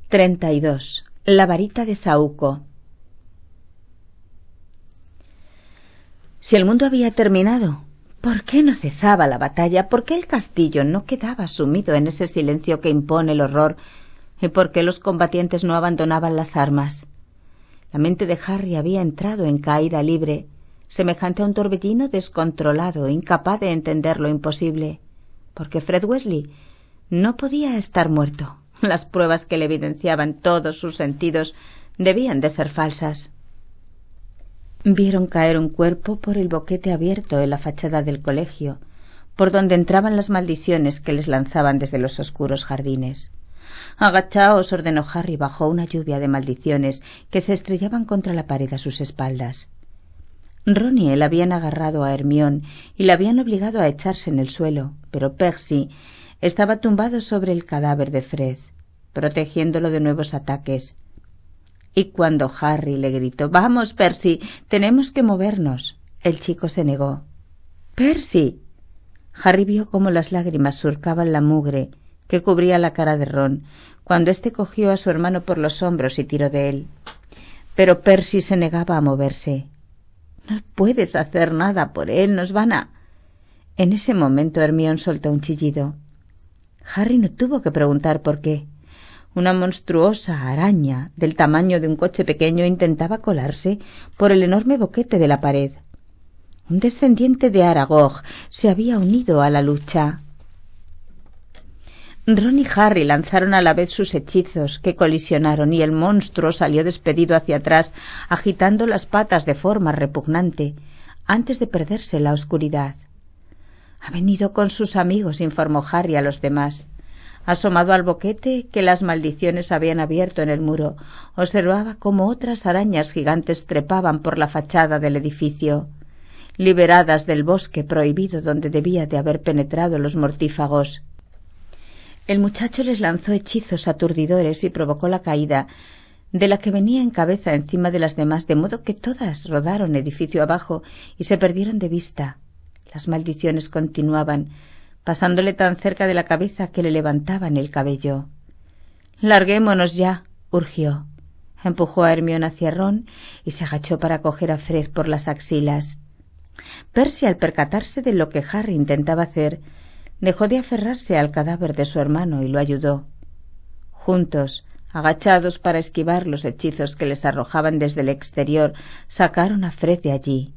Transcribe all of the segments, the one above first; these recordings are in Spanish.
32. La varita de Saúco. Si el mundo había terminado, ¿por qué no cesaba la batalla? ¿Por qué el castillo no quedaba sumido en ese silencio que impone el horror? ¿Y por qué los combatientes no abandonaban las armas? La mente de Harry había entrado en caída libre, semejante a un torbellino descontrolado, incapaz de entender lo imposible, porque Fred Weasley no podía estar muerto. Las pruebas que le evidenciaban todos sus sentidos debían de ser falsas. Vieron caer un cuerpo por el boquete abierto en la fachada del colegio, por donde entraban las maldiciones que les lanzaban desde los oscuros jardines. «Agachaos», ordenó Harry bajo una lluvia de maldiciones que se estrellaban contra la pared a sus espaldas. Ron y él habían agarrado a Hermione y la habían obligado a echarse en el suelo, pero Percy estaba tumbado sobre el cadáver de Fred, protegiéndolo de nuevos ataques. Y cuando Harry le gritó «¡Vamos, Percy! ¡Tenemos que movernos!», el chico se negó. «¡Percy!». Harry vio cómo las lágrimas surcaban la mugre que cubría la cara de Ron cuando éste cogió a su hermano por los hombros y tiró de él. Pero Percy se negaba a moverse. «No puedes hacer nada por él, nos van a...». En ese momento Hermione soltó un chillido. Harry no tuvo que preguntar por qué. Una monstruosa araña del tamaño de un coche pequeño intentaba colarse por el enorme boquete de la pared. Un descendiente de Aragog se había unido a la lucha. Ron y Harry lanzaron a la vez sus hechizos, que colisionaron, y el monstruo salió despedido hacia atrás, agitando las patas de forma repugnante, antes de perderse en la oscuridad. «Ha venido con sus amigos», informó Harry a los demás. Asomado al boquete que las maldiciones habían abierto en el muro, observaba cómo otras arañas gigantes trepaban por la fachada del edificio, liberadas del bosque prohibido donde debía de haber penetrado los mortífagos. El muchacho les lanzó hechizos aturdidores y provocó la caída de la que venía en cabeza encima de las demás, de modo que todas rodaron edificio abajo y se perdieron de vista. Las maldiciones continuaban, pasándole tan cerca de la cabeza que le levantaban el cabello. «Larguémonos ya», urgió. Empujó a Hermione hacia Ron y se agachó para coger a Fred por las axilas. Percy, al percatarse de lo que Harry intentaba hacer, dejó de aferrarse al cadáver de su hermano y lo ayudó. Juntos, agachados para esquivar los hechizos que les arrojaban desde el exterior, sacaron a Fred de allí.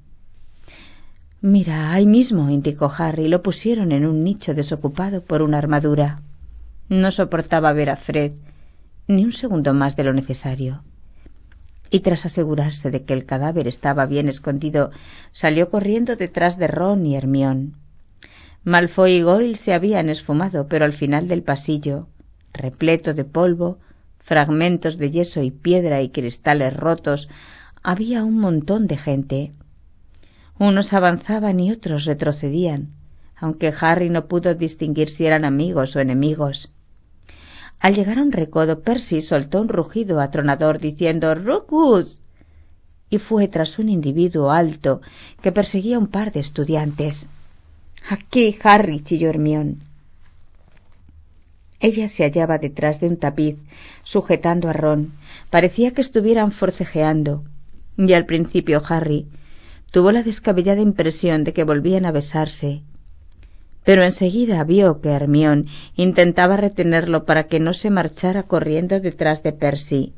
«Mira, ahí mismo», indicó Harry, y lo pusieron en un nicho desocupado por una armadura. No soportaba ver a Fred ni un segundo más de lo necesario. Y tras asegurarse de que el cadáver estaba bien escondido, salió corriendo detrás de Ron y Hermione. Malfoy y Goyle se habían esfumado, pero al final del pasillo, repleto de polvo, fragmentos de yeso y piedra y cristales rotos, había un montón de gente. Unos avanzaban y otros retrocedían, aunque Harry no pudo distinguir si eran amigos o enemigos. Al llegar a un recodo, Percy soltó un rugido atronador diciendo «¡Rookwood!» y fue tras un individuo alto que perseguía a un par de estudiantes. «¡Aquí, Harry!», chilló Hermione. Ella se hallaba detrás de un tapiz, sujetando a Ron. Parecía que estuvieran forcejeando, y al principio Harry tuvo la descabellada impresión de que volvían a besarse. Pero enseguida vio que Hermione intentaba retenerlo para que no se marchara corriendo detrás de Percy.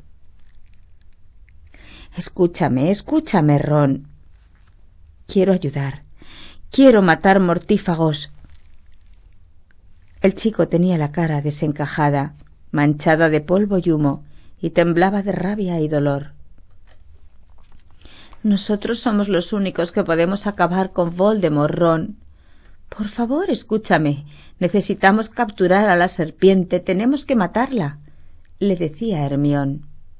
Escúchame, Ron. Quiero ayudar. Quiero matar mortífagos». El chico tenía la cara desencajada, manchada de polvo y humo, y temblaba de rabia y dolor. «Nosotros somos los únicos que podemos acabar con Voldemort, Ron. Por favor, escúchame. Necesitamos capturar a la serpiente. Tenemos que matarla», le decía Hermione.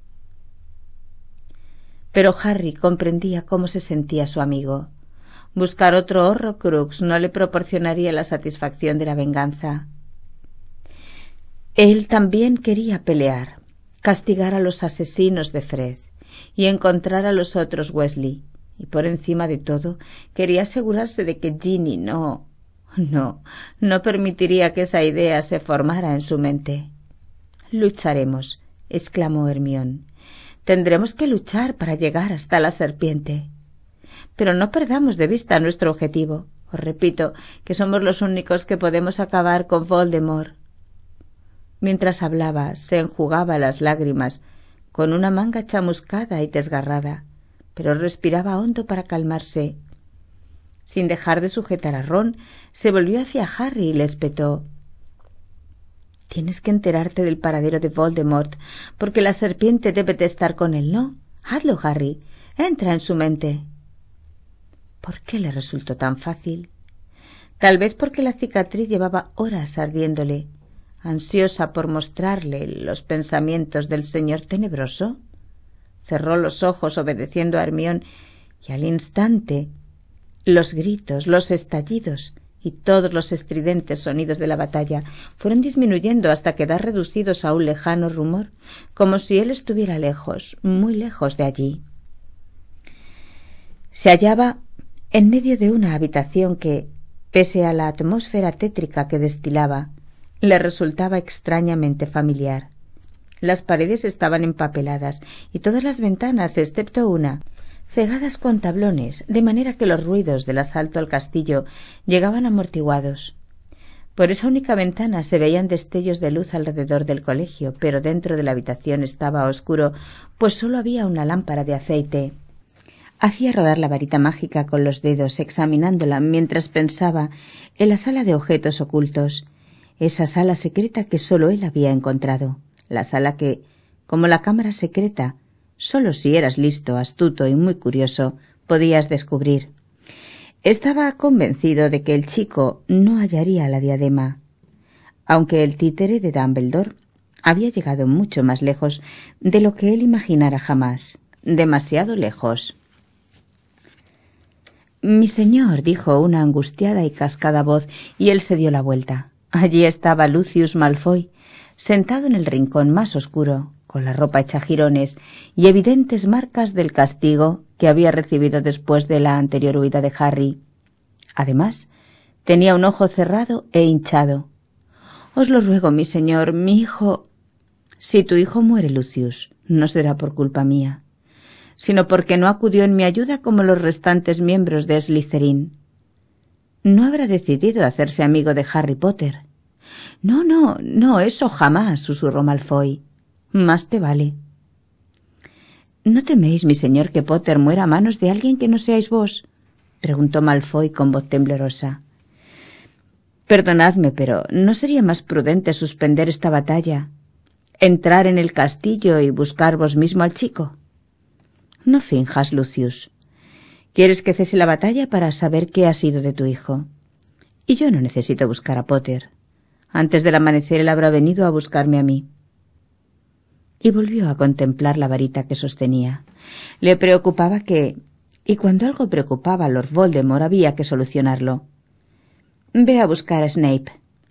Pero Harry comprendía cómo se sentía su amigo. Buscar otro Horrocrux no le proporcionaría la satisfacción de la venganza. Él también quería pelear, castigar a los asesinos de Fred y encontrar a los otros Weasley, y por encima de todo quería asegurarse de que Ginny no permitiría que esa idea se formara en su mente. «Lucharemos», exclamó Hermione. Tendremos que luchar para llegar hasta la serpiente. Pero no perdamos de vista nuestro objetivo. Os repito que somos los únicos que podemos acabar con Voldemort. Mientras hablaba, se enjugaba las lágrimas con una manga chamuscada y desgarrada, pero respiraba hondo para calmarse. Sin dejar de sujetar a Ron, se volvió hacia Harry y le espetó. Tienes que enterarte del paradero de Voldemort, porque la serpiente debe de estar con él, ¿no? Hazlo, Harry. Entra en su mente. ¿Por qué le resultó tan fácil? Tal vez porque la cicatriz llevaba horas ardiéndole, ansiosa por mostrarle los pensamientos del señor tenebroso. Cerró los ojos obedeciendo a Hermione y al instante los gritos, los estallidos y todos los estridentes sonidos de la batalla fueron disminuyendo hasta quedar reducidos a un lejano rumor, como si él estuviera lejos, muy lejos de allí. Se hallaba en medio de una habitación que, pese a la atmósfera tétrica que destilaba, le resultaba extrañamente familiar. Las paredes estaban empapeladas y todas las ventanas, excepto una, cegadas con tablones, de manera que los ruidos del asalto al castillo llegaban amortiguados. Por esa única ventana se veían destellos de luz alrededor del colegio, pero dentro de la habitación estaba oscuro, pues sólo había una lámpara de aceite. Hacía rodar la varita mágica con los dedos, examinándola mientras pensaba en la sala de objetos ocultos, esa sala secreta que sólo él había encontrado, la sala que, como la cámara secreta, sólo si eras listo, astuto y muy curioso, podías descubrir. Estaba convencido de que el chico no hallaría la diadema, aunque el títere de Dumbledore había llegado mucho más lejos de lo que él imaginara jamás, demasiado lejos. «Mi señor», dijo una angustiada y cascada voz, y él se dio la vuelta. Allí estaba Lucius Malfoy, sentado en el rincón más oscuro, con la ropa hecha jirones y evidentes marcas del castigo que había recibido después de la anterior huida de Harry. Además, tenía un ojo cerrado e hinchado. «Os lo ruego, mi señor, mi hijo...» «Si tu hijo muere, Lucius, no será por culpa mía, sino porque no acudió en mi ayuda como los restantes miembros de Slytherin. No habrá decidido hacerse amigo de Harry Potter». No, eso jamás», susurró Malfoy. «Más te vale». «¿No teméis, mi señor, que Potter muera a manos de alguien que no seáis vos?», preguntó Malfoy con voz temblorosa. «Perdonadme, pero ¿no sería más prudente suspender esta batalla, entrar en el castillo y buscar vos mismo al chico?» «No finjas, Lucius. Quieres que cese la batalla para saber qué ha sido de tu hijo. Y yo no necesito buscar a Potter. Antes del amanecer él habrá venido a buscarme a mí». Y volvió a contemplar la varita que sostenía. Le preocupaba que, y cuando algo preocupaba a Lord Voldemort había que solucionarlo. «Ve a buscar a Snape».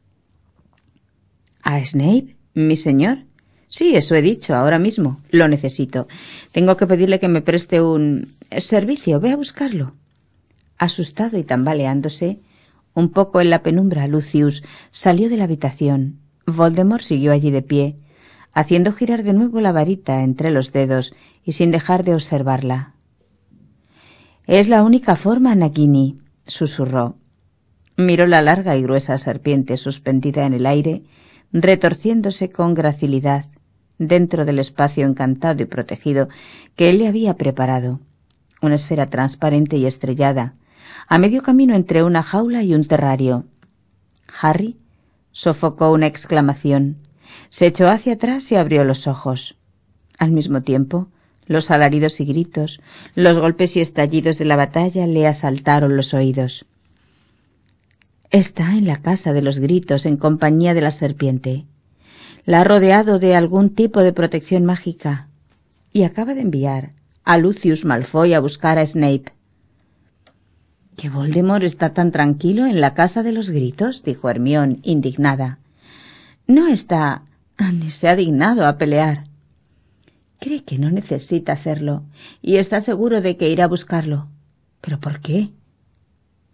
«¿A Snape, mi señor?» «Sí, eso he dicho, ahora mismo. Lo necesito. Tengo que pedirle que me preste un servicio. Ve a buscarlo». Asustado y tambaleándose, un poco en la penumbra, Lucius salió de la habitación. Voldemort siguió allí de pie, haciendo girar de nuevo la varita entre los dedos y sin dejar de observarla. «Es la única forma, Nagini», susurró. Miró la larga y gruesa serpiente suspendida en el aire, retorciéndose con gracilidad dentro del espacio encantado y protegido que él le había preparado, una esfera transparente y estrellada, a medio camino entre una jaula y un terrario. Harry sofocó una exclamación, se echó hacia atrás y abrió los ojos. Al mismo tiempo, los alaridos y gritos, los golpes y estallidos de la batalla le asaltaron los oídos. Está en la casa de los gritos en compañía de la serpiente. La ha rodeado de algún tipo de protección mágica y acaba de enviar a Lucius Malfoy a buscar a Snape. —¿Que Voldemort está tan tranquilo en la casa de los gritos? —dijo Hermione, indignada. —No está, ni se ha dignado a pelear. Cree que no necesita hacerlo y está seguro de que irá a buscarlo. ¿Pero por qué?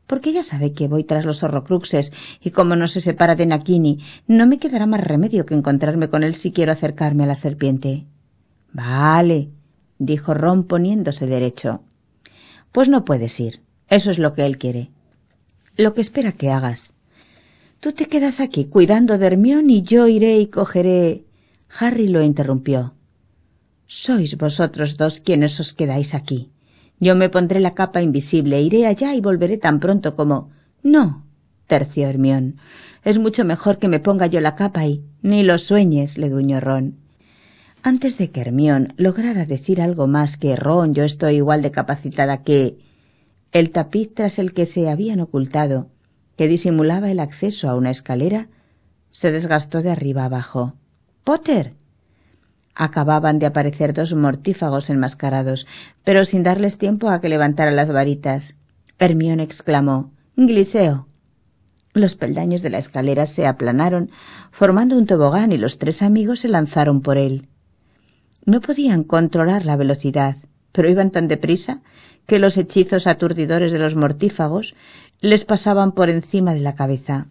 porque ya sabe que voy tras los horrocruxes y como no se separa de Nagini, no me quedará más remedio que encontrarme con él si quiero acercarme a la serpiente. Vale, dijo Ron poniéndose derecho. Pues no puedes ir. Eso es lo que él quiere. Lo que espera que hagas. Tú te quedas aquí cuidando de Hermione y yo iré y cogeré... Harry lo interrumpió. Sois vosotros dos quienes os quedáis aquí. Yo me pondré la capa invisible, iré allá y volveré tan pronto como... No, terció Hermione. Es mucho mejor que me ponga yo la capa y... Ni lo sueñes, le gruñó Ron. Antes de que Hermione lograra decir algo más que Ron, yo estoy igual de capacitada que... El tapiz tras el que se habían ocultado, que disimulaba el acceso a una escalera, se desgastó de arriba abajo. —¡Potter! Acababan de aparecer dos mortífagos enmascarados, pero sin darles tiempo a que levantaran las varitas. Hermione exclamó: —¡Gliseo! Los peldaños de la escalera se aplanaron, formando un tobogán, y los tres amigos se lanzaron por él. No podían controlar la velocidad, pero iban tan deprisa que los hechizos aturdidores de los mortífagos les pasaban por encima de la cabeza.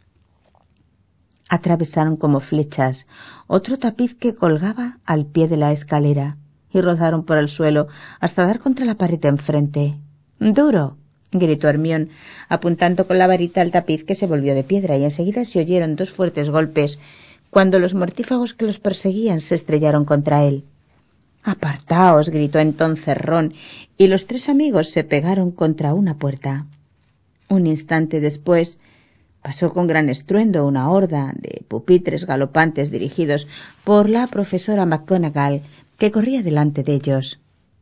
Atravesaron como flechas otro tapiz que colgaba al pie de la escalera y rodaron por el suelo hasta dar contra la pared de enfrente. —¡Duro! —gritó Hermione, apuntando con la varita al tapiz, que se volvió de piedra, y enseguida se oyeron dos fuertes golpes cuando los mortífagos que los perseguían se estrellaron contra él. —¡Apartaos! —gritó entonces Ron, y los tres amigos se pegaron contra una puerta. Un instante después pasó con gran estruendo una horda de pupitres galopantes dirigidos por la profesora McGonagall, que corría delante de ellos.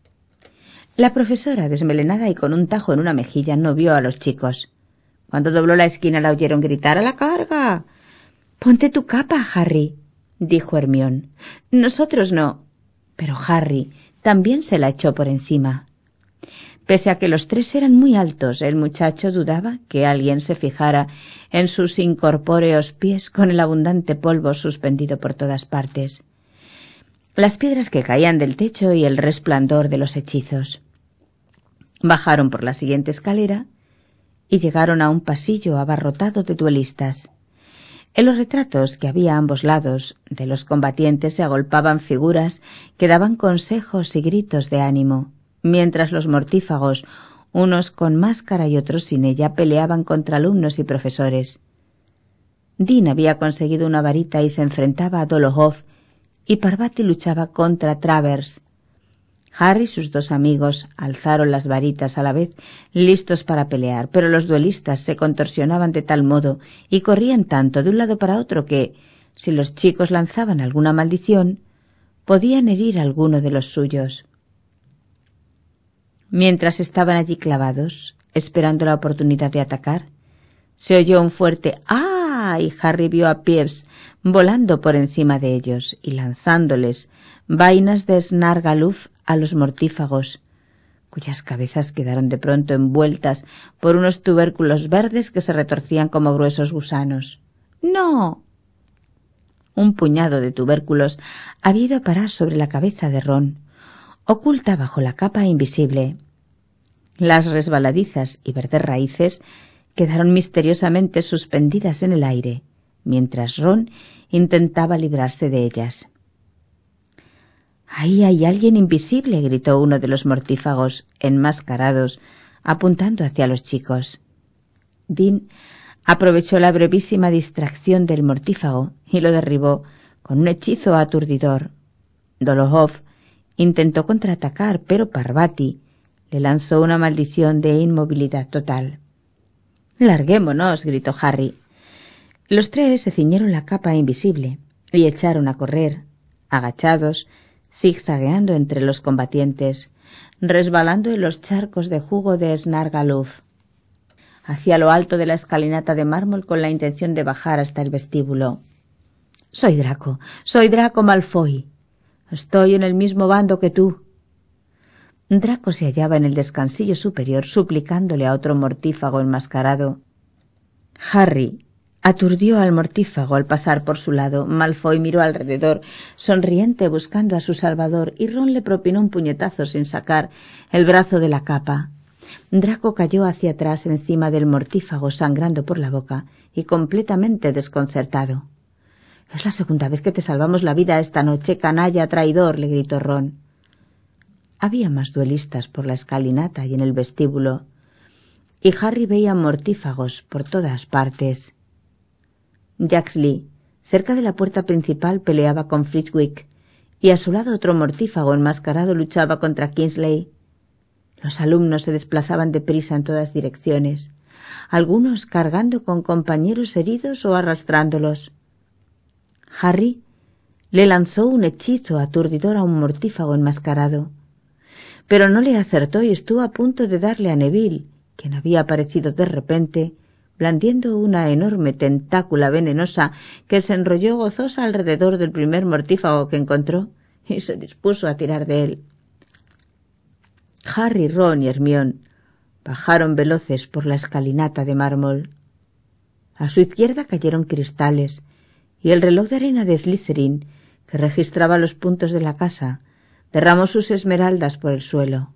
La profesora, desmelenada y con un tajo en una mejilla, no vio a los chicos. Cuando dobló la esquina la oyeron gritar: «¡A la carga!». «Ponte tu capa, Harry», dijo Hermione. «Nosotros no». Pero Harry también se la echó por encima. Pese a que los tres eran muy altos, el muchacho dudaba que alguien se fijara en sus incorpóreos pies con el abundante polvo suspendido por todas partes, las piedras que caían del techo y el resplandor de los hechizos. Bajaron por la siguiente escalera y llegaron a un pasillo abarrotado de duelistas. En los retratos que había a ambos lados de los combatientes se agolpaban figuras que daban consejos y gritos de ánimo, mientras los mortífagos, unos con máscara y otros sin ella, peleaban contra alumnos y profesores. Dean había conseguido una varita y se enfrentaba a Dolohov, y Parvati luchaba contra Travers. Harry y sus dos amigos alzaron las varitas a la vez, listos para pelear, pero los duelistas se contorsionaban de tal modo y corrían tanto de un lado para otro que, si los chicos lanzaban alguna maldición, podían herir a alguno de los suyos. Mientras estaban allí clavados, esperando la oportunidad de atacar, se oyó un fuerte «¡Ah!» y Harry vio a Peeves volando por encima de ellos y lanzándoles vainas de Snargaluf a los mortífagos, cuyas cabezas quedaron de pronto envueltas por unos tubérculos verdes que se retorcían como gruesos gusanos. «¡No!». Un puñado de tubérculos había ido a parar sobre la cabeza de Ron, oculta bajo la capa invisible. Las resbaladizas y verdes raíces quedaron misteriosamente suspendidas en el aire, mientras Ron intentaba librarse de ellas. «¡Ahí hay alguien invisible!», gritó uno de los mortífagos enmascarados, apuntando hacia los chicos. Dean aprovechó la brevísima distracción del mortífago y lo derribó con un hechizo aturdidor. Dolohov intentó contraatacar, pero Parvati le lanzó una maldición de inmovilidad total. «¡Larguémonos!», gritó Harry. Los tres se ciñeron la capa invisible y echaron a correr, agachados, zigzagueando entre los combatientes, resbalando en los charcos de jugo de Snargaluf, hacia lo alto de la escalinata de mármol con la intención de bajar hasta el vestíbulo. Soy Draco Malfoy. Estoy en el mismo bando que tú». Draco se hallaba en el descansillo superior suplicándole a otro mortífago enmascarado. Harry aturdió al mortífago al pasar por su lado. Malfoy miró alrededor, sonriente, buscando a su salvador, y Ron le propinó un puñetazo sin sacar el brazo de la capa. Draco cayó hacia atrás encima del mortífago, sangrando por la boca y completamente desconcertado. «Es la segunda vez que te salvamos la vida esta noche, canalla traidor», le gritó Ron. Había más duelistas por la escalinata y en el vestíbulo, y Harry veía mortífagos por todas partes. Jaxley, cerca de la puerta principal, peleaba con Flitwick, y a su lado otro mortífago enmascarado luchaba contra Kingsley. Los alumnos se desplazaban deprisa en todas direcciones, algunos cargando con compañeros heridos o arrastrándolos. Harry le lanzó un hechizo aturdidor a un mortífago enmascarado, pero no le acertó y estuvo a punto de darle a Neville, quien había aparecido de repente, blandiendo una enorme tentácula venenosa que se enrolló gozosa alrededor del primer mortífago que encontró y se dispuso a tirar de él. Harry, Ron y Hermione bajaron veloces por la escalinata de mármol. A su izquierda cayeron cristales, y el reloj de arena de Slytherin, que registraba los puntos de la casa, derramó sus esmeraldas por el suelo.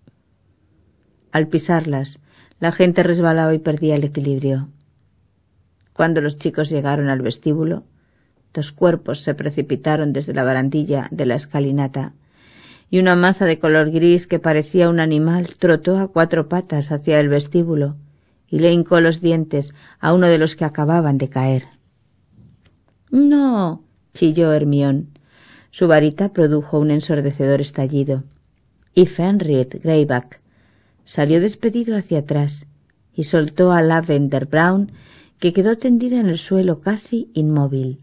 Al pisarlas, la gente resbalaba y perdía el equilibrio. Cuando los chicos llegaron al vestíbulo, 2 cuerpos se precipitaron desde la barandilla de la escalinata, y una masa de color gris que parecía un animal trotó a 4 patas hacia el vestíbulo y le hincó los dientes a uno de los que acababan de caer. «¡No!», chilló Hermione. Su varita produjo un ensordecedor estallido, y Fenrir Greyback salió despedido hacia atrás y soltó a Lavender Brown, que quedó tendida en el suelo casi inmóvil.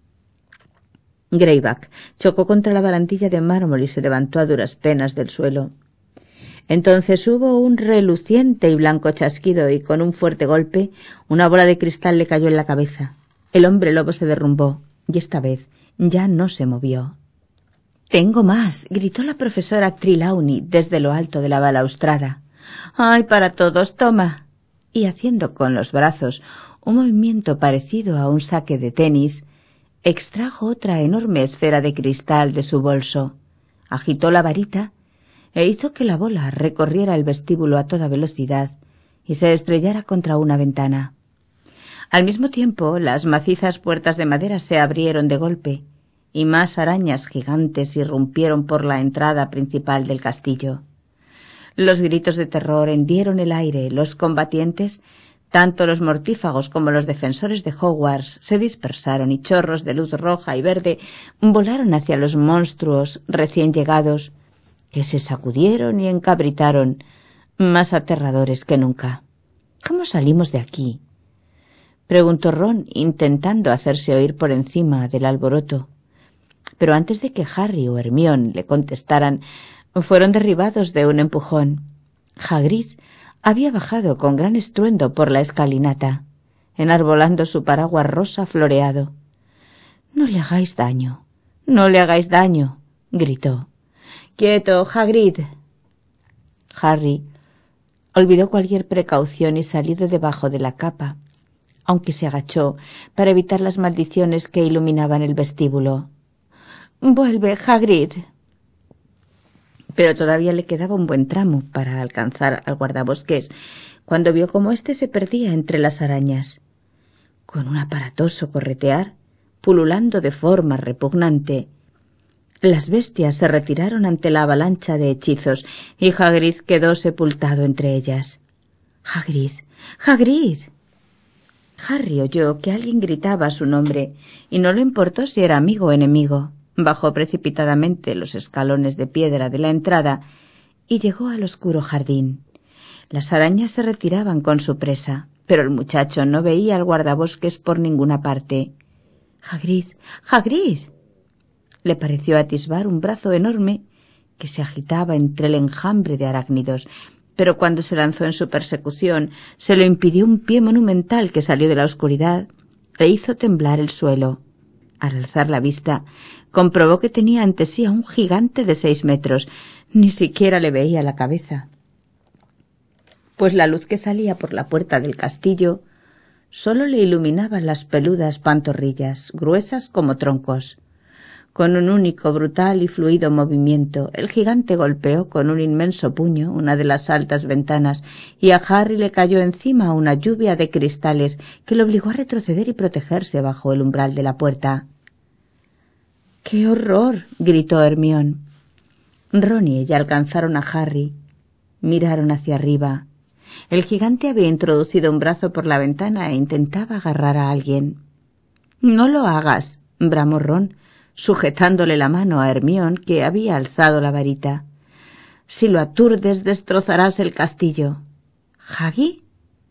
Greyback chocó contra la barandilla de mármol y se levantó a duras penas del suelo. Entonces hubo un reluciente y blanco chasquido y con un fuerte golpe una bola de cristal le cayó en la cabeza. El hombre lobo se derrumbó y esta vez ya no se movió. «¡Tengo más!», gritó la profesora Trelawney desde lo alto de la balaustrada. «¡Ay, para todos, toma!», y haciendo con los brazos un movimiento parecido a un saque de tenis, extrajo otra enorme esfera de cristal de su bolso, agitó la varita e hizo que la bola recorriera el vestíbulo a toda velocidad y se estrellara contra una ventana. Al mismo tiempo, las macizas puertas de madera se abrieron de golpe y más arañas gigantes irrumpieron por la entrada principal del castillo. Los gritos de terror hendieron el aire. Los combatientes, tanto los mortífagos como los defensores de Hogwarts, se dispersaron y chorros de luz roja y verde volaron hacia los monstruos recién llegados, que se sacudieron y encabritaron, más aterradores que nunca. «¿Cómo salimos de aquí?», preguntó Ron, intentando hacerse oír por encima del alboroto. Pero antes de que Harry o Hermione le contestaran, fueron derribados de un empujón. Hagrid había bajado con gran estruendo por la escalinata, enarbolando su paraguas rosa floreado. «No le hagáis daño, no le hagáis daño», gritó. «¡Quieto, Hagrid!». Harry olvidó cualquier precaución y salió de debajo de la capa, aunque se agachó para evitar las maldiciones que iluminaban el vestíbulo. «¡Vuelve, Hagrid!». Pero todavía le quedaba un buen tramo para alcanzar al guardabosques, cuando vio cómo éste se perdía entre las arañas. Con un aparatoso corretear, pululando de forma repugnante, las bestias se retiraron ante la avalancha de hechizos y Hagrid quedó sepultado entre ellas. «¡Hagrid! ¡Hagrid!». Harry oyó que alguien gritaba su nombre y no le importó si era amigo o enemigo. Bajó precipitadamente los escalones de piedra de la entrada y llegó al oscuro jardín. Las arañas se retiraban con su presa, pero el muchacho no veía al guardabosques por ninguna parte. «¡Hagrid! ¡Hagrid!». Le pareció atisbar un brazo enorme que se agitaba entre el enjambre de arácnidos, pero cuando se lanzó en su persecución se lo impidió un pie monumental que salió de la oscuridad e hizo temblar el suelo. Al alzar la vista, comprobó que tenía ante sí a un gigante de 6 metros. Ni siquiera le veía la cabeza, pues la luz que salía por la puerta del castillo solo le iluminaba las peludas pantorrillas, gruesas como troncos. Con un único, brutal y fluido movimiento, el gigante golpeó con un inmenso puño una de las altas ventanas y a Harry le cayó encima una lluvia de cristales que le obligó a retroceder y protegerse bajo el umbral de la puerta. ¡Qué horror!, gritó Hermione. Ron y ella alcanzaron a Harry. Miraron hacia arriba. El gigante había introducido un brazo por la ventana e intentaba agarrar a alguien. «No lo hagas», bramó Ron, sujetándole la mano a Hermione, que había alzado la varita. «Si lo aturdes, destrozarás el castillo». «¿Haggy?»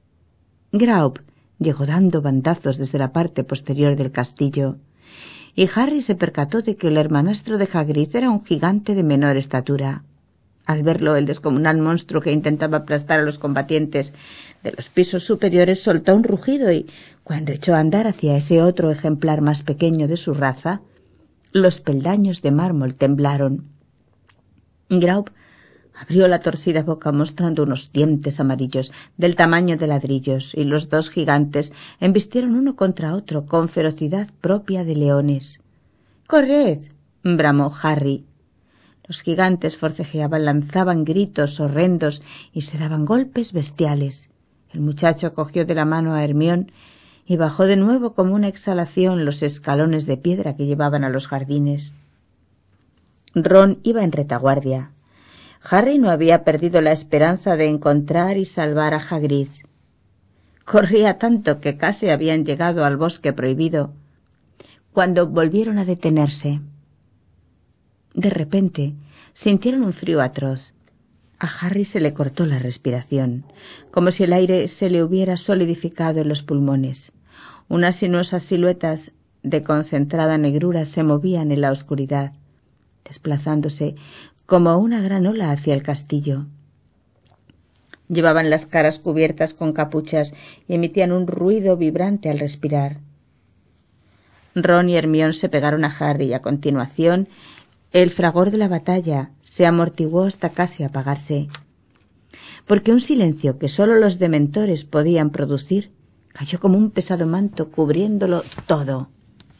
Grawp llegó dando bandazos desde la parte posterior del castillo, y Harry se percató de que el hermanastro de Hagrid era un gigante de menor estatura. Al verlo, el descomunal monstruo que intentaba aplastar a los combatientes de los pisos superiores soltó un rugido y, cuando echó a andar hacia ese otro ejemplar más pequeño de su raza, los peldaños de mármol temblaron. Grawp abrió la torcida boca mostrando unos dientes amarillos del tamaño de ladrillos, y los dos gigantes embistieron uno contra otro con ferocidad propia de leones. «¡Corred!», bramó Harry. Los gigantes forcejeaban, lanzaban gritos horrendos y se daban golpes bestiales. El muchacho cogió de la mano a Hermione y bajó de nuevo como una exhalación los escalones de piedra que llevaban a los jardines. Ron iba en retaguardia. Harry no había perdido la esperanza de encontrar y salvar a Hagrid. Corría tanto que casi habían llegado al bosque prohibido, cuando volvieron a detenerse. De repente sintieron un frío atroz. A Harry se le cortó la respiración, como si el aire se le hubiera solidificado en los pulmones. Unas sinuosas siluetas de concentrada negrura se movían en la oscuridad, desplazándose como una gran ola hacia el castillo. Llevaban las caras cubiertas con capuchas y emitían un ruido vibrante al respirar. Ron y Hermione se pegaron a Harry y a continuación el fragor de la batalla se amortiguó hasta casi apagarse, porque un silencio que sólo los dementores podían producir cayó como un pesado manto cubriéndolo todo.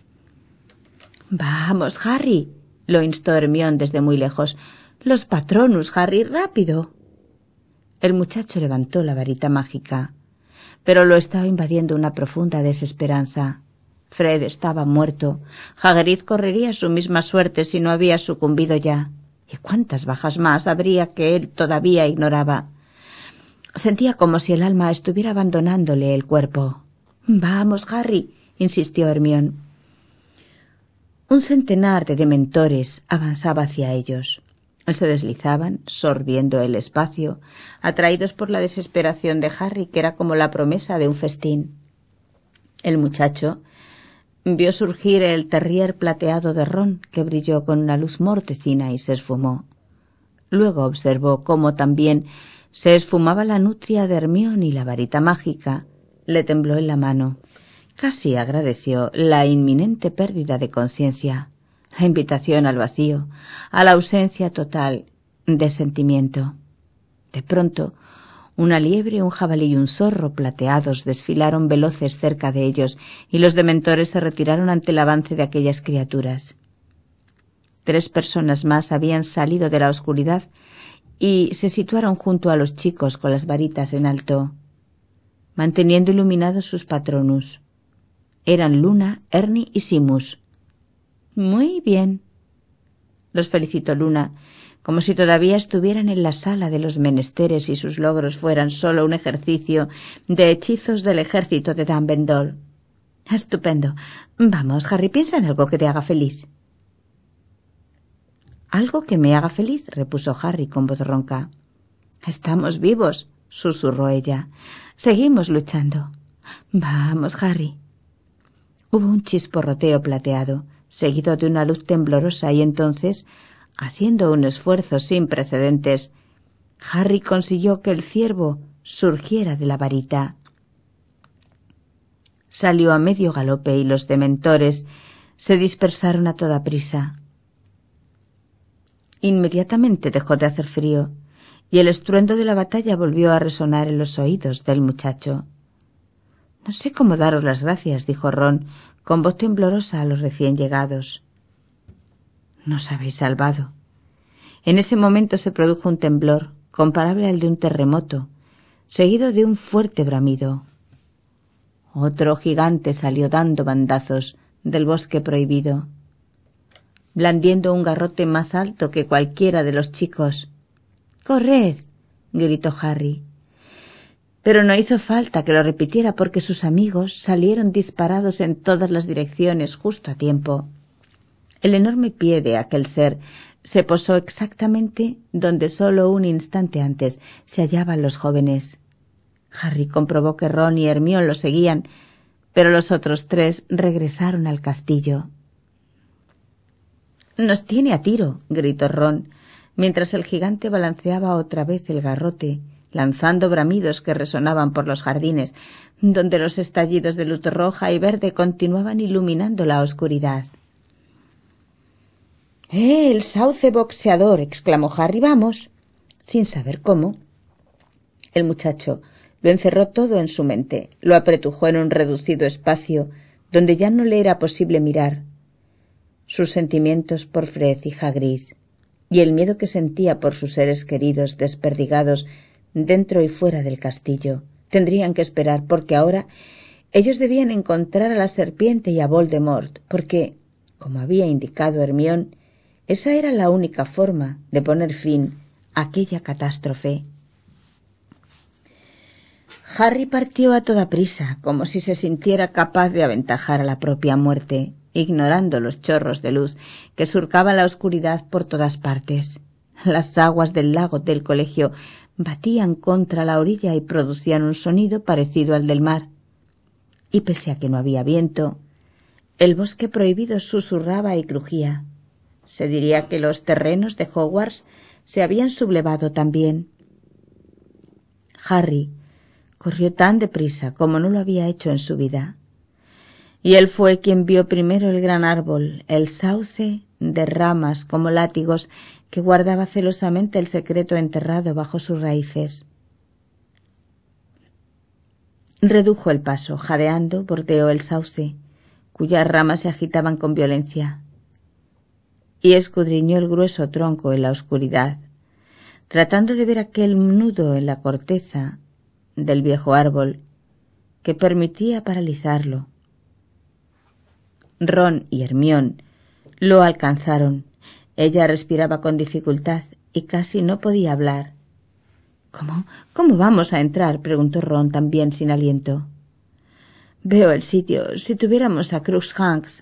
«Vamos, Harry», lo instó Hermione desde muy lejos. «Los Patronus, Harry, rápido». El muchacho levantó la varita mágica, pero lo estaba invadiendo una profunda desesperanza. Fred estaba muerto. Hagrid correría su misma suerte si no había sucumbido ya. ¿Y cuántas bajas más habría que él todavía ignoraba? Sentía como si el alma estuviera abandonándole el cuerpo. «Vamos, Harry», insistió Hermione. Un centenar de dementores avanzaba hacia ellos. Se deslizaban, sorbiendo el espacio, atraídos por la desesperación de Harry, que era como la promesa de un festín. El muchacho vio surgir el terrier plateado de Ron, que brilló con una luz mortecina y se esfumó. Luego observó cómo también se esfumaba la nutria de Hermione y la varita mágica le tembló en la mano. Casi agradeció la inminente pérdida de conciencia, la invitación al vacío, a la ausencia total de sentimiento. De pronto, una liebre, un jabalí y un zorro plateados desfilaron veloces cerca de ellos, y los dementores se retiraron ante el avance de aquellas criaturas. 3 personas más habían salido de la oscuridad y se situaron junto a los chicos con las varitas en alto, manteniendo iluminados sus patronus. Eran Luna, Ernie y Simus. «Muy bien», los felicitó Luna, como si todavía estuvieran en la sala de los menesteres y sus logros fueran solo un ejercicio de hechizos del ejército de Dumbledore. «Estupendo. Vamos, Harry, piensa en algo que te haga feliz». «Algo que me haga feliz», repuso Harry con voz ronca. «Estamos vivos», susurró ella. «Seguimos luchando. Vamos, Harry». Hubo un chisporroteo plateado, seguido de una luz temblorosa, y entonces, haciendo un esfuerzo sin precedentes, Harry consiguió que el ciervo surgiera de la varita. Salió a medio galope y los dementores se dispersaron a toda prisa. Inmediatamente dejó de hacer frío y el estruendo de la batalla volvió a resonar en los oídos del muchacho. «No sé cómo daros las gracias», dijo Ron con voz temblorosa a los recién llegados. Nos habéis salvado. En ese momento se produjo un temblor, comparable al de un terremoto, seguido de un fuerte bramido. Otro gigante salió dando bandazos del bosque prohibido, blandiendo un garrote más alto que cualquiera de los chicos. ¡Corred!, gritó Harry. Pero no hizo falta que lo repitiera porque sus amigos salieron disparados en todas las direcciones justo a tiempo. El enorme pie de aquel ser se posó exactamente donde solo un instante antes se hallaban los jóvenes. Harry comprobó que Ron y Hermione lo seguían, pero los otros tres regresaron al castillo. «Nos tiene a tiro», gritó Ron, mientras el gigante balanceaba otra vez el garrote, lanzando bramidos que resonaban por los jardines, donde los estallidos de luz roja y verde continuaban iluminando la oscuridad. «¡El sauce boxeador!», exclamó Harry. «¡Vamos!». Sin saber cómo, el muchacho lo encerró todo en su mente, lo apretujó en un reducido espacio donde ya no le era posible mirar. Sus sentimientos por Fred y Hagrid, y el miedo que sentía por sus seres queridos desperdigados dentro y fuera del castillo, tendrían que esperar, porque ahora ellos debían encontrar a la serpiente y a Voldemort, porque, como había indicado Hermione, esa era la única forma de poner fin a aquella catástrofe. Harry partió a toda prisa, como si se sintiera capaz de aventajar a la propia muerte, ignorando los chorros de luz que surcaban la oscuridad por todas partes. Las aguas del lago del colegio batían contra la orilla y producían un sonido parecido al del mar. Y pese a que no había viento, el bosque prohibido susurraba y crujía. Se diría que los terrenos de Hogwarts se habían sublevado también. Harry corrió tan deprisa como no lo había hecho en su vida. Y él fue quien vio primero el gran árbol, el sauce de ramas como látigos que guardaba celosamente el secreto enterrado bajo sus raíces. Redujo el paso, jadeando, bordeó el sauce, cuyas ramas se agitaban con violencia, y escudriñó el grueso tronco en la oscuridad, tratando de ver aquel nudo en la corteza del viejo árbol que permitía paralizarlo. Ron y Hermione lo alcanzaron. Ella respiraba con dificultad y casi no podía hablar. ¿Cómo vamos a entrar?, preguntó Ron, también sin aliento. Veo el sitio. Si tuviéramos a Crookshanks.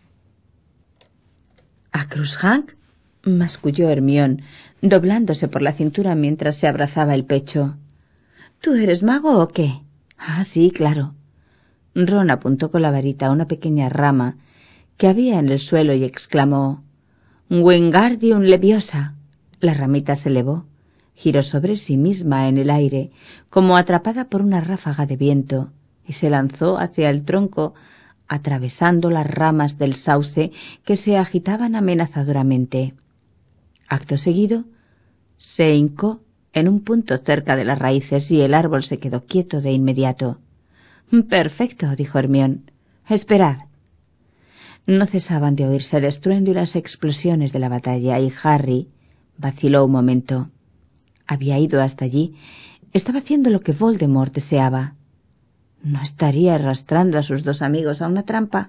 ¿A Crookshanks?, masculló Hermione, doblándose por la cintura mientras se abrazaba el pecho. ¿Tú eres mago o qué? Ah, sí, claro. Ron apuntó con la varita a una pequeña rama que había en el suelo y exclamó: «Wingardium Leviosa». La ramita se elevó, giró sobre sí misma en el aire, como atrapada por una ráfaga de viento, y se lanzó hacia el tronco, atravesando las ramas del sauce que se agitaban amenazadoramente. Acto seguido, se hincó en un punto cerca de las raíces y el árbol se quedó quieto de inmediato. «Perfecto», dijo Hermione. «Esperad». No cesaban de oírse el estruendo y las explosiones de la batalla, y Harry vaciló un momento. Había ido hasta allí. Estaba haciendo lo que Voldemort deseaba. ¿No estaría arrastrando a sus dos amigos a una trampa?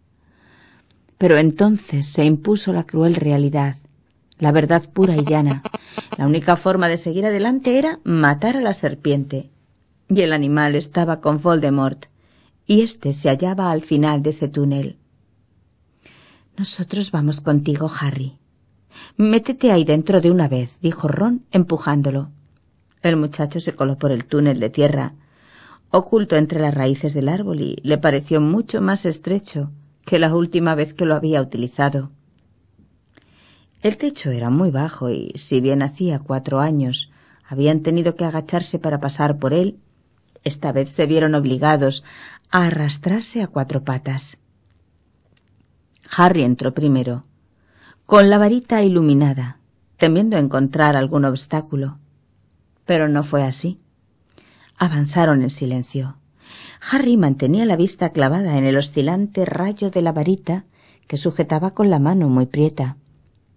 Pero entonces se impuso la cruel realidad, la verdad pura y llana. La única forma de seguir adelante era matar a la serpiente. Y el animal estaba con Voldemort, y éste se hallaba al final de ese túnel. «Nosotros vamos contigo, Harry. Métete ahí dentro de una vez», dijo Ron, empujándolo. El muchacho se coló por el túnel de tierra, oculto entre las raíces del árbol, y le pareció mucho más estrecho que la última vez que lo había utilizado. El techo era muy bajo y, si bien hacía 4 años habían tenido que agacharse para pasar por él, esta vez se vieron obligados a arrastrarse a 4 patas. Harry entró primero, con la varita iluminada, temiendo encontrar algún obstáculo. Pero no fue así. Avanzaron en silencio. Harry mantenía la vista clavada en el oscilante rayo de la varita que sujetaba con la mano muy prieta.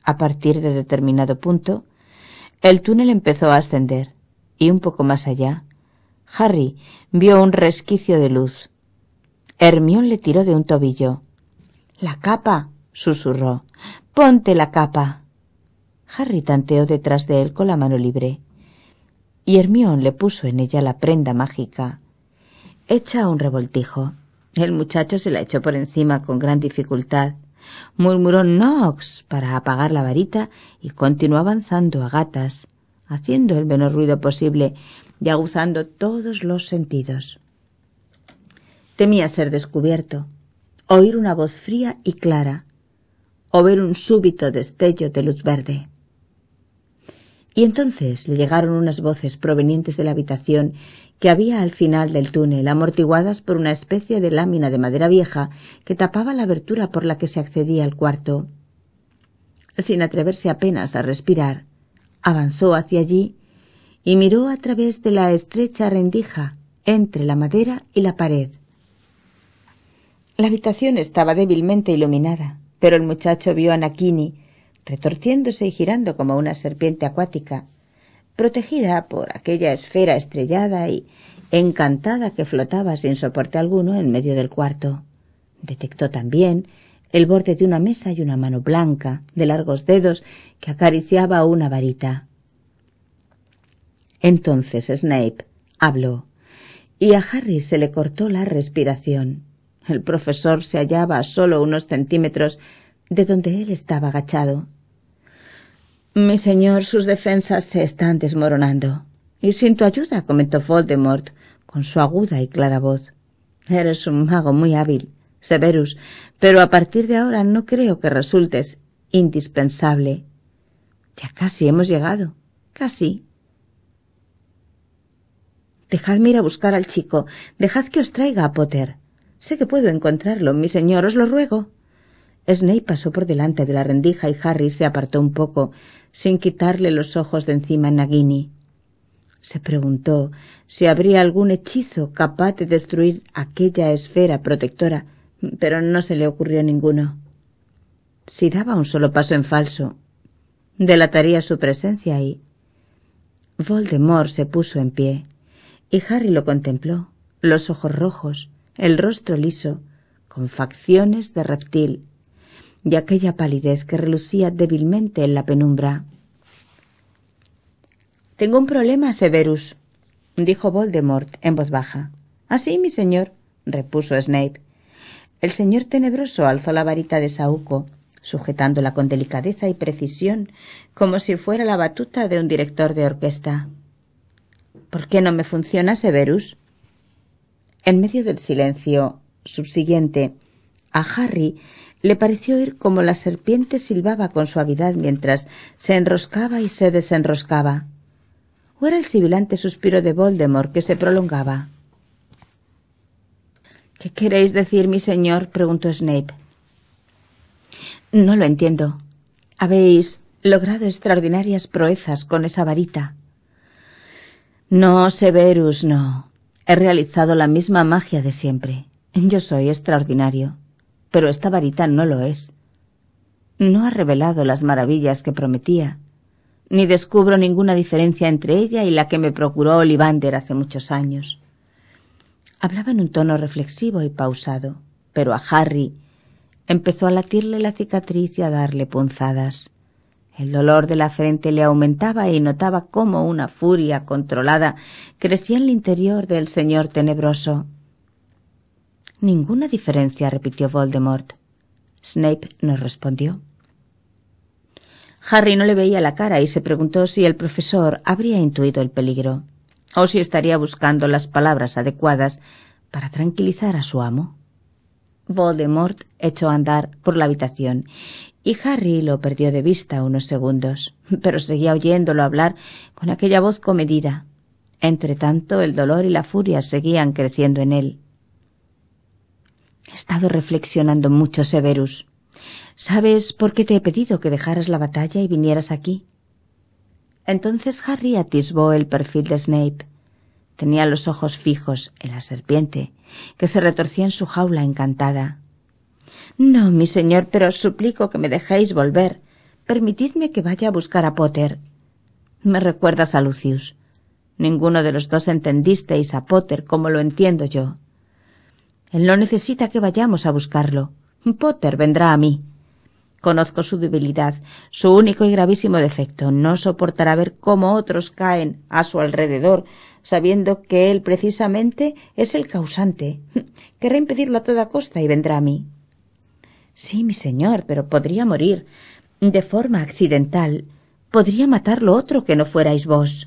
A partir de determinado punto, el túnel empezó a ascender, y un poco más allá, Harry vio un resquicio de luz. Hermione le tiró de un tobillo. «¡La capa!», susurró. «¡Ponte la capa!». Harry tanteó detrás de él con la mano libre, y Hermione le puso en ella la prenda mágica. Hecha un revoltijo, el muchacho se la echó por encima con gran dificultad. Murmuró «Nox» para apagar la varita y continuó avanzando a gatas, haciendo el menor ruido posible y aguzando todos los sentidos. Temía ser descubierto, oír una voz fría y clara, o ver un súbito destello de luz verde. Y entonces le llegaron unas voces provenientes de la habitación que había al final del túnel, amortiguadas por una especie de lámina de madera vieja que tapaba la abertura por la que se accedía al cuarto. Sin atreverse apenas a respirar, avanzó hacia allí y miró a través de la estrecha rendija entre la madera y la pared. La habitación estaba débilmente iluminada, pero el muchacho vio a Nagini retorciéndose y girando como una serpiente acuática, protegida por aquella esfera estrellada y encantada que flotaba sin soporte alguno en medio del cuarto. Detectó también el borde de una mesa y una mano blanca, de largos dedos, que acariciaba una varita. Entonces Snape habló, y a Harry se le cortó la respiración. El profesor se hallaba a solo unos centímetros de donde él estaba agachado. «Mi señor, sus defensas se están desmoronando. Y sin tu ayuda», comentó Voldemort con su aguda y clara voz. «Eres un mago muy hábil, Severus, pero a partir de ahora no creo que resultes indispensable. Ya casi hemos llegado, casi». «Dejadme ir a buscar al chico, dejad que os traiga a Potter. Sé que puedo encontrarlo, mi señor, os lo ruego». Snape pasó por delante de la rendija y Harry se apartó un poco, sin quitarle los ojos de encima a Nagini. Se preguntó si habría algún hechizo capaz de destruir aquella esfera protectora, pero no se le ocurrió ninguno. Si daba un solo paso en falso, delataría su presencia y... Voldemort se puso en pie, y Harry lo contempló, los ojos rojos, el rostro liso, con facciones de reptil, y aquella palidez que relucía débilmente en la penumbra. «Tengo un problema, Severus», dijo Voldemort en voz baja. «Ah, sí, mi señor», repuso Snape. El señor Tenebroso alzó la varita de saúco, sujetándola con delicadeza y precisión, como si fuera la batuta de un director de orquesta. «¿Por qué no me funciona, Severus?». En medio del silencio subsiguiente, a Harry le pareció oír como la serpiente silbaba con suavidad mientras se enroscaba y se desenroscaba. ¿O era el sibilante suspiro de Voldemort que se prolongaba? «¿Qué queréis decir, mi señor?», preguntó Snape. «No lo entiendo. Habéis logrado extraordinarias proezas con esa varita». «No, Severus, no. He realizado la misma magia de siempre. Yo soy extraordinario, pero esta varita no lo es. No ha revelado las maravillas que prometía, ni descubro ninguna diferencia entre ella y la que me procuró Ollivander hace muchos años». Hablaba en un tono reflexivo y pausado, pero a Harry empezó a latirle la cicatriz y a darle punzadas. El dolor de la frente le aumentaba y notaba cómo una furia controlada crecía en el interior del señor Tenebroso. «Ninguna diferencia», repitió Voldemort. Snape no respondió. Harry no le veía la cara y se preguntó si el profesor habría intuido el peligro, o si estaría buscando las palabras adecuadas para tranquilizar a su amo. Voldemort echó a andar por la habitación y Harry lo perdió de vista unos segundos, pero seguía oyéndolo hablar con aquella voz comedida. Entretanto, el dolor y la furia seguían creciendo en él. «He estado reflexionando mucho, Severus. ¿Sabes por qué te he pedido que dejaras la batalla y vinieras aquí?». Entonces Harry atisbó el perfil de Snape. Tenía los ojos fijos en la serpiente, que se retorcía en su jaula encantada. «No, mi señor, pero os suplico que me dejéis volver. permitidme que vaya a buscar a Potter. Me recuerdas a Lucius. Ninguno de los dos entendisteis a Potter como lo entiendo yo. Él no necesita que vayamos a buscarlo. Potter vendrá a mí. Conozco su debilidad, su único y gravísimo defecto. No soportará ver cómo otros caen a su alrededor, sabiendo que él precisamente es el causante. Querrá impedirlo a toda costa y vendrá a mí. Sí, mi señor, pero podría morir de forma accidental. Podría matarlo otro que no fuerais vos.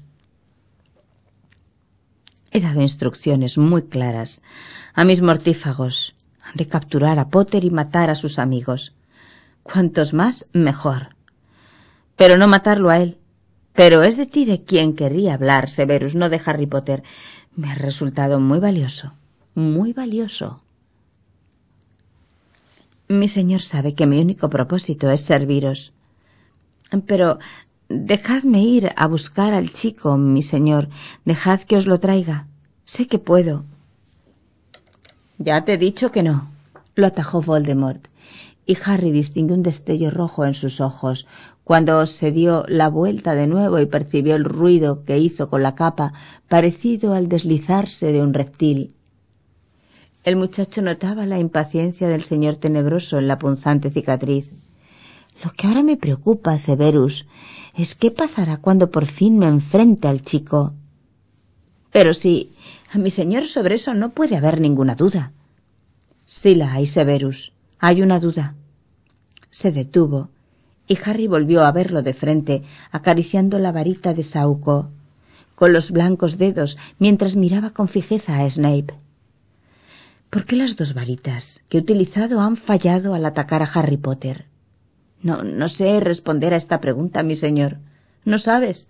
He dado instrucciones muy claras a mis mortífagos de capturar a Potter y matar a sus amigos. Cuantos más, mejor. Pero no matarlo a él. Pero es de ti de quien querría hablar, Severus, no de Harry Potter. Me ha resultado muy valioso, muy valioso. Mi señor sabe que mi único propósito es serviros. Pero dejadme ir a buscar al chico, mi señor. Dejad que os lo traiga. Sé que puedo. Ya te he dicho que no, lo atajó Voldemort. Y Harry distinguió un destello rojo en sus ojos, cuando se dio la vuelta de nuevo y percibió el ruido que hizo con la capa, parecido al deslizarse de un reptil. El muchacho notaba la impaciencia del señor tenebroso en la punzante cicatriz. Lo que ahora me preocupa, Severus, es qué pasará cuando por fin me enfrente al chico. Pero sí, a mi señor, sobre eso no puede haber ninguna duda. Sí la hay, Severus. Hay una duda. Se detuvo, y Harry volvió a verlo de frente, acariciando la varita de saúco, con los blancos dedos, mientras miraba con fijeza a Snape. ¿Por qué las dos varitas que he utilizado han fallado al atacar a Harry Potter? No sé responder a esta pregunta, mi señor. ¿No sabes?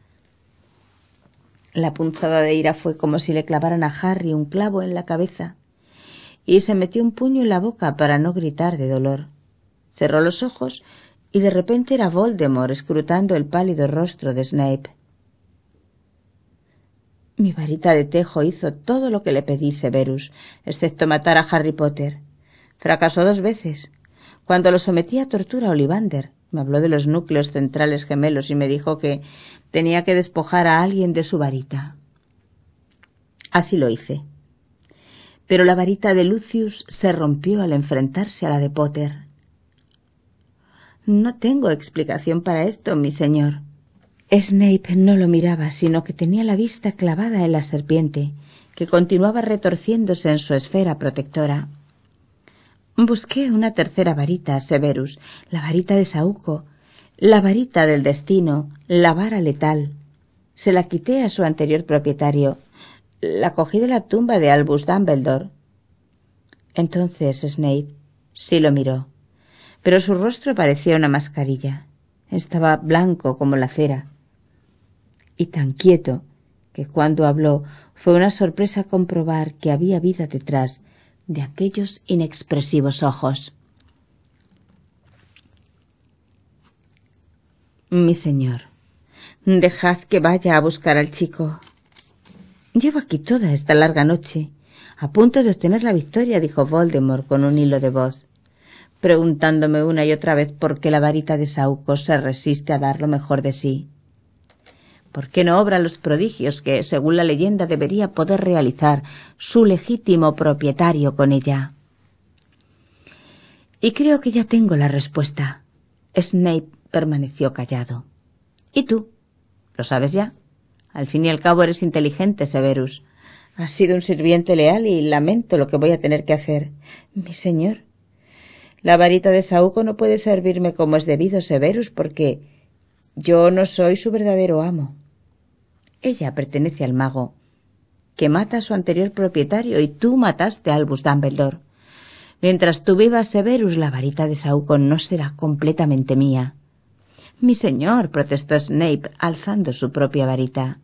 La punzada de ira fue como si le clavaran a Harry un clavo en la cabeza, y se metió un puño en la boca para no gritar de dolor. Cerró los ojos y de repente era Voldemort escrutando el pálido rostro de Snape. Mi varita de tejo hizo todo lo que le pedí, Severus, excepto matar a Harry Potter. Fracasó 2 veces. Cuando lo sometí a tortura a Ollivander, me habló de los núcleos centrales gemelos y me dijo que tenía que despojar a alguien de su varita. Así lo hice. Pero la varita de Lucius se rompió al enfrentarse a la de Potter. No tengo explicación para esto, mi señor. Snape no lo miraba, sino que tenía la vista clavada en la serpiente, que continuaba retorciéndose en su esfera protectora. Busqué una tercera varita, Severus, la varita de saúco, la varita del destino, la vara letal. Se la quité a su anterior propietario. La cogí de la tumba de Albus Dumbledore. Entonces Snape sí lo miró, pero su rostro parecía una mascarilla. Estaba blanco como la cera, y tan quieto que cuando habló fue una sorpresa comprobar que había vida detrás de aquellos inexpresivos ojos. Mi señor, dejad que vaya a buscar al chico. Llevo aquí toda esta larga noche, a punto de obtener la victoria, dijo Voldemort con un hilo de voz, preguntándome una y otra vez por qué la varita de saúco se resiste a dar lo mejor de sí. ¿Por qué no obra los prodigios que, según la leyenda, debería poder realizar su legítimo propietario con ella? Y creo que ya tengo la respuesta. Snape permaneció callado. ¿Y tú? ¿Lo sabes ya? Al fin y al cabo eres inteligente, Severus. Has sido un sirviente leal y lamento lo que voy a tener que hacer. Mi señor, la varita de saúco no puede servirme como es debido, Severus, porque yo no soy su verdadero amo. Ella pertenece al mago, que mata a su anterior propietario, y tú mataste a Albus Dumbledore. Mientras tú vivas, Severus, la varita de saúco no será completamente mía. Mi señor, protestó Snape, alzando su propia varita.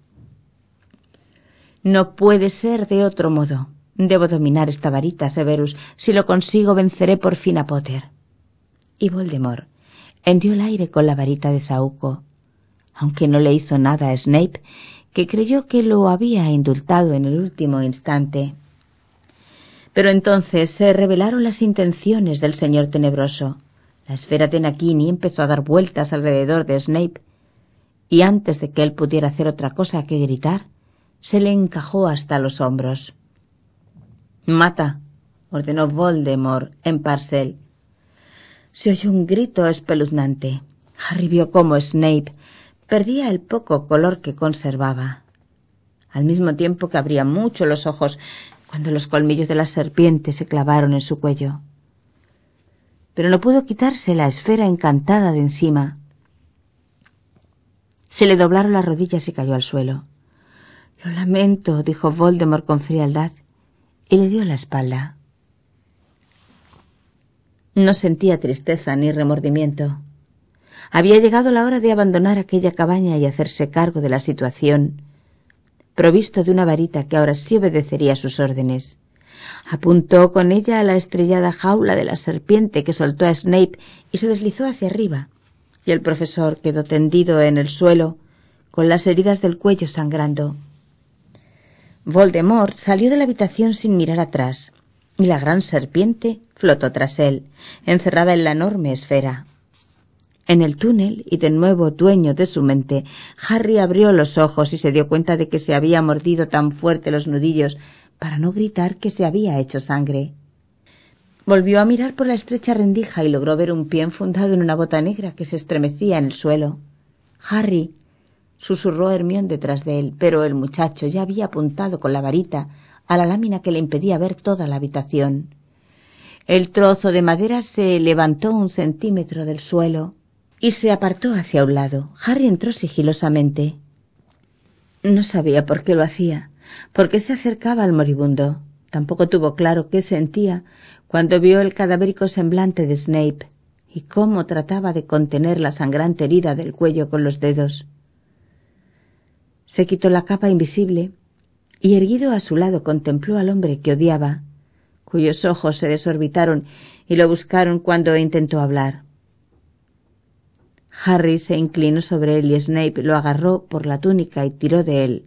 No puede ser de otro modo. Debo dominar esta varita, Severus. Si lo consigo, venceré por fin a Potter. Y Voldemort hendió el aire con la varita de saúco, aunque no le hizo nada a Snape, que creyó que lo había indultado en el último instante. Pero entonces se revelaron las intenciones del señor tenebroso. La esfera de Nagini empezó a dar vueltas alrededor de Snape, y antes de que él pudiera hacer otra cosa que gritar, se le encajó hasta los hombros. «Mata», ordenó Voldemort en Parcel. Se oyó un grito espeluznante. Harry vio cómo Snape perdía el poco color que conservaba, al mismo tiempo que abría mucho los ojos cuando los colmillos de la serpiente se clavaron en su cuello. Pero no pudo quitarse la esfera encantada de encima. Se le doblaron las rodillas y cayó al suelo. «Lo lamento», dijo Voldemort con frialdad, y le dio la espalda. No sentía tristeza ni remordimiento. Había llegado la hora de abandonar aquella cabaña y hacerse cargo de la situación, provisto de una varita que ahora sí obedecería sus órdenes. Apuntó con ella a la estrellada jaula de la serpiente que soltó a Snape y se deslizó hacia arriba, y el profesor quedó tendido en el suelo, con las heridas del cuello sangrando. Voldemort salió de la habitación sin mirar atrás, y la gran serpiente flotó tras él, encerrada en la enorme esfera. En el túnel, y de nuevo dueño de su mente, Harry abrió los ojos y se dio cuenta de que se había mordido tan fuerte los nudillos para no gritar que se había hecho sangre. Volvió a mirar por la estrecha rendija y logró ver un pie enfundado en una bota negra que se estremecía en el suelo. «Harry», susurró Hermione detrás de él, pero el muchacho ya había apuntado con la varita a la lámina que le impedía ver toda la habitación. El trozo de madera se levantó 1 centímetro del suelo y se apartó hacia un lado. Harry entró sigilosamente. No sabía por qué lo hacía, por qué se acercaba al moribundo. Tampoco tuvo claro qué sentía cuando vio el cadavérico semblante de Snape y cómo trataba de contener la sangrante herida del cuello con los dedos. Se quitó la capa invisible y, erguido a su lado, contempló al hombre que odiaba, cuyos ojos se desorbitaron y lo buscaron cuando intentó hablar. Harry se inclinó sobre él y Snape lo agarró por la túnica y tiró de él.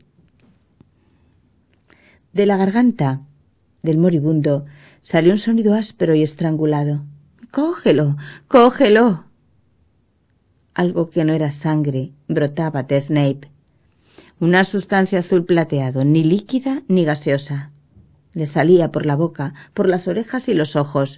De la garganta del moribundo salió un sonido áspero y estrangulado. «¡Cógelo! ¡Cógelo!». Algo que no era sangre brotaba de Snape. Una sustancia azul plateado, ni líquida ni gaseosa. Le salía por la boca, por las orejas y los ojos.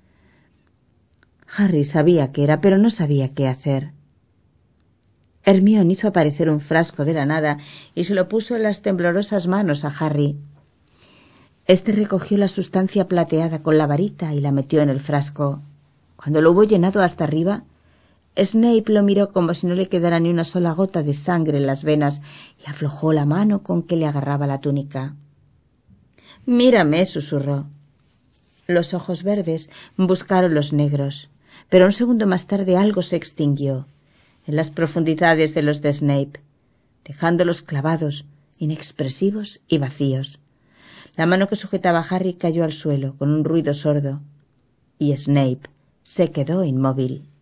Harry sabía qué era, pero no sabía qué hacer. Hermione hizo aparecer un frasco de la nada y se lo puso en las temblorosas manos a Harry. Este recogió la sustancia plateada con la varita y la metió en el frasco. Cuando lo hubo llenado hasta arriba, Snape lo miró como si no le quedara ni una sola gota de sangre en las venas y aflojó la mano con que le agarraba la túnica. «Mírame», susurró. Los ojos verdes buscaron los negros, pero un segundo más tarde algo se extinguió en las profundidades de los de Snape, dejándolos clavados, inexpresivos y vacíos. La mano que sujetaba a Harry cayó al suelo con un ruido sordo y Snape se quedó inmóvil.